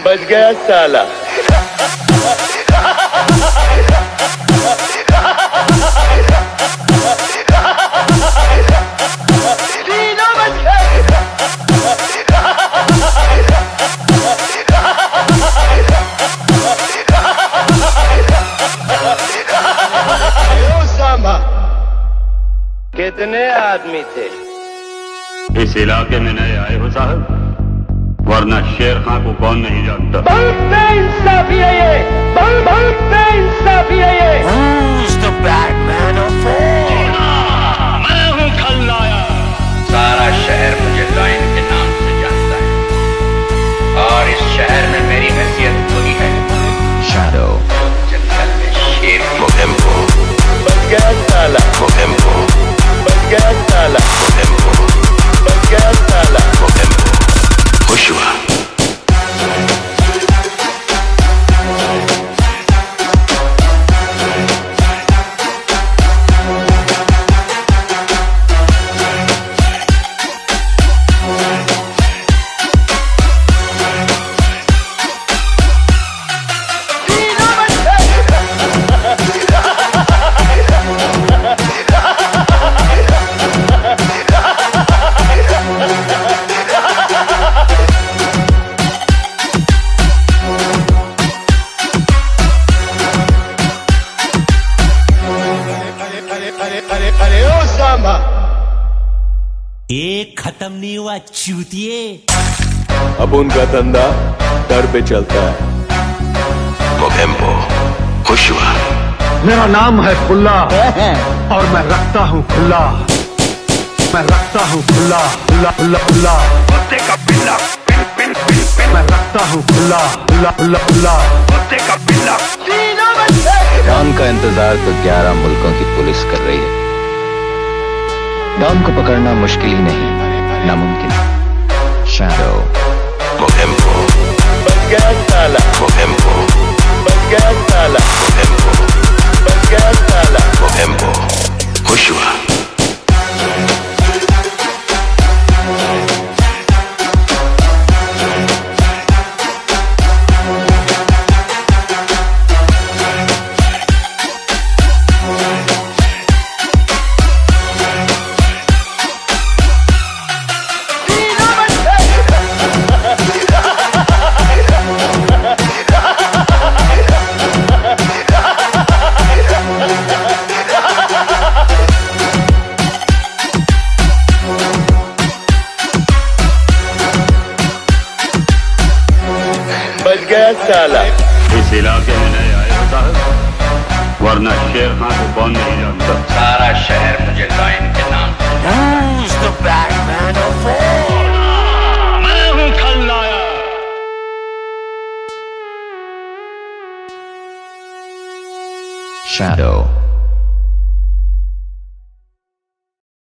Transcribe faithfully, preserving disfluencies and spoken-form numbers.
बच गया साला। कितने आदमी थे? इस इलाके में नए आए हो साहब, वरना शेर खां को कौन नहीं जानता। बहुत बेइंसाफी है ये, बहुत बहुत बेइंसाफी है ये। Who's the bad man of all? मैं हूँ खलनायक। सारा शहर मुझे लाइन के नाम से जानता है और इस शहर में मेरी हैसियत वही है। Shadow. जंगल में शेर Mogembo. बच गया साला। Mogembo. बच गया साला। Mogembo. बच गया साला। Mogembo. Joshua. अरे अरे ओ सांबा, एक खत्म नहीं हुआ चूतिए। अब उनका धंधा दर पे चलता है। Mogembo. Joshua. मेरा नाम है खुल्ला और मैं रखता हूँ खुल्ला, मैं रखता हूँ खुल्ला खुल्ला खुल्ला खुल्ला। मैं रखता हूँ खुल्ला खुल्ला खुल्ला खुल्ला। डॉन का इंतजार तो ग्यारह मुल्कों की पुलिस कर रही है। डॉन को पकड़ना मुश्किल ही नहीं, नामुमकिन। शैडो। Mogembo. बच गया साला। Mogembo. बच गया साला। Mogembo. बच गया साला। Mogembo. Joshua. बच गया साला। इस इलाके में नए आए हो साहब, वरना शेर खां को कौन नहीं जानता। सारा शहर मुझे लाइन के नाम से Who's the bad man of all? मैं हूँ खलनायक। Shadow.